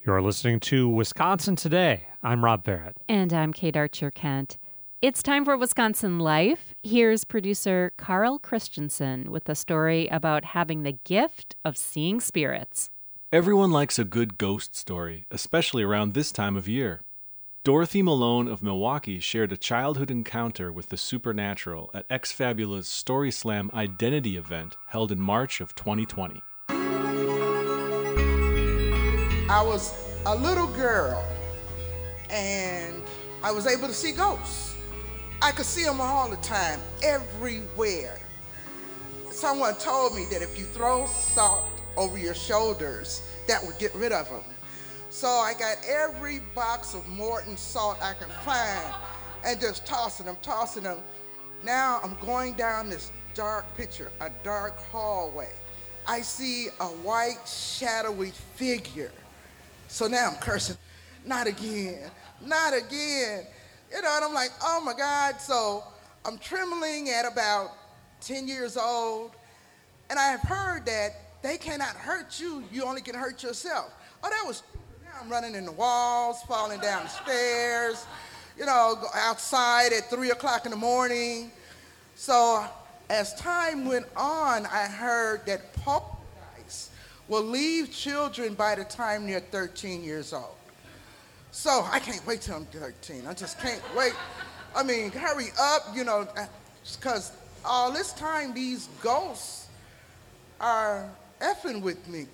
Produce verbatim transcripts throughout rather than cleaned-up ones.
You're listening to Wisconsin Today. I'm Rob Barrett. And I'm Kate Archer-Kent. It's time for Wisconsin Life. Here's producer Carl Christensen with a story about having the gift of seeing spirits. Everyone likes a good ghost story, especially around this time of year. Dorothy Malone of Milwaukee shared a childhood encounter with the supernatural at X Fabula's Story Slam Identity event held in March of twenty twenty. I was a little girl, and I was able to see ghosts. I could see them all the time, everywhere. Someone told me that if you throw salt over your shoulders, that would get rid of them. So I got every box of Morton salt I can find and just tossing them, tossing them. Now I'm going down this dark picture, a dark hallway. I see a white, shadowy figure. So now I'm cursing, not again, not again. You know, and I'm like, oh my God. So I'm trembling at about ten years old, and I have heard that they cannot hurt you, you only can hurt yourself. Oh, that was, now I'm running in the walls, falling down the stairs, you know, go outside at three o'clock in the morning. So as time went on, I heard that poltergeists will leave children by the time they're thirteen years old. So I can't wait till I'm thirteen. I just can't wait. I mean, hurry up, you know, because all this time these ghosts are effing with me.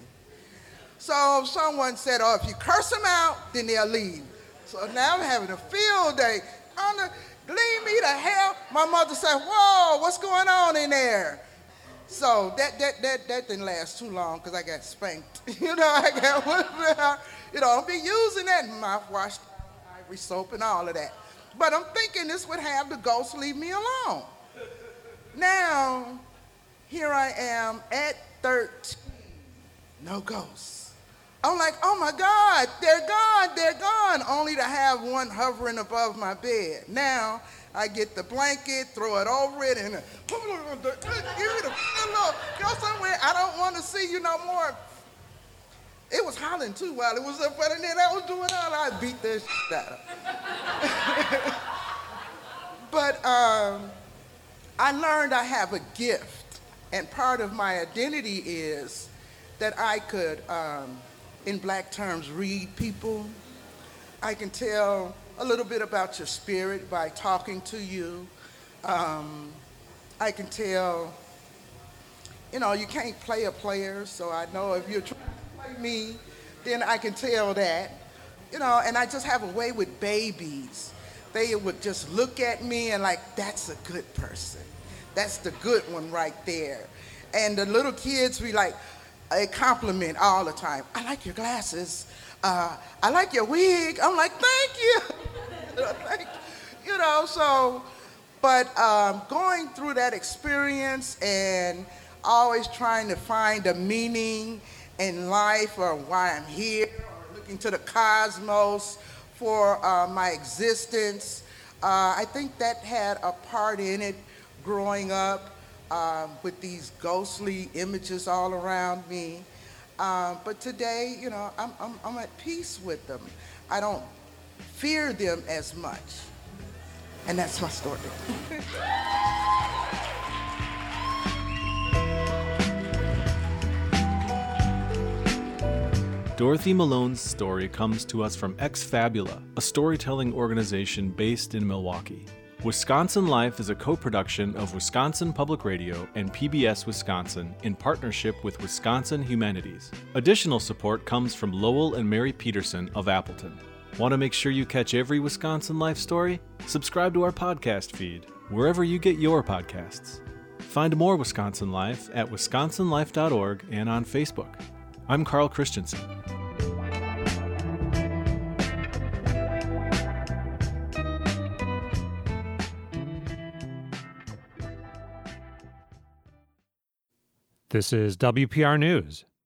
So someone said, oh, if you curse them out, then they'll leave. So now I'm having a field day. I'm the, leave me to hell. My mother said, whoa, what's going on in there? So that that that that didn't last too long because I got spanked. You know, I got, you know, I'll be using that mouthwash, ivory soap, and all of that. But I'm thinking this would have the ghosts leave me alone. Now, here I am at thirteen, no ghosts. I'm like, oh my God, they're gone, they're gone, only to have one hovering above my bed. Now, I get the blanket, throw it over it, and give me the pillow, go somewhere, I don't want to see you no more. It was hollering too while it was up there, and then I was doing all, I beat this shit out of. But um, I learned I have a gift, and part of my identity is that I could, um, in black terms, read people. I can tell a little bit about your spirit by talking to you. Um, I can tell, you know, you can't play a player, so I know if you're trying to play me, then I can tell that. You know, and I just have a way with babies. They would just look at me and like, that's a good person. That's the good one right there. And the little kids be like, a compliment all the time. I like your glasses. Uh, I like your wig. I'm like, thank you. Thank you. You know, so, but um, going through that experience and always trying to find a meaning in life or why I'm here, or looking to the cosmos for uh, my existence, uh, I think that had a part in it growing up. Um, with these ghostly images all around me. Um, but today, you know, I'm, I'm, I'm at peace with them. I don't fear them as much. And that's my story. Dorothy Malone's story comes to us from X Fabula, a storytelling organization based in Milwaukee. Wisconsin Life is a co-production of Wisconsin Public Radio and P B S Wisconsin in partnership with Wisconsin Humanities. Additional support comes from Lowell and Mary Peterson of Appleton. Want to make sure you catch every Wisconsin Life story? Subscribe to our podcast feed, wherever you get your podcasts. Find more Wisconsin Life at wisconsin life dot org and on Facebook. I'm Carl Christensen. This is W P R News.